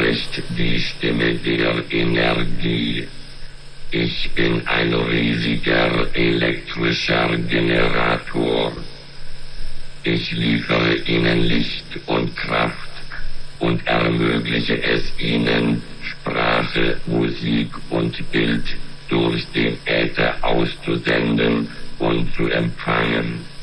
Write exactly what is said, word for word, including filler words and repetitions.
spricht die Stimme der Energie. Ich bin ein riesiger elektrischer Generator. Ich liefere Ihnen Licht und Kraft und ermögliche es Ihnen, Sprache, Musik und Bild durch den Äther auszusenden und zu empfangen.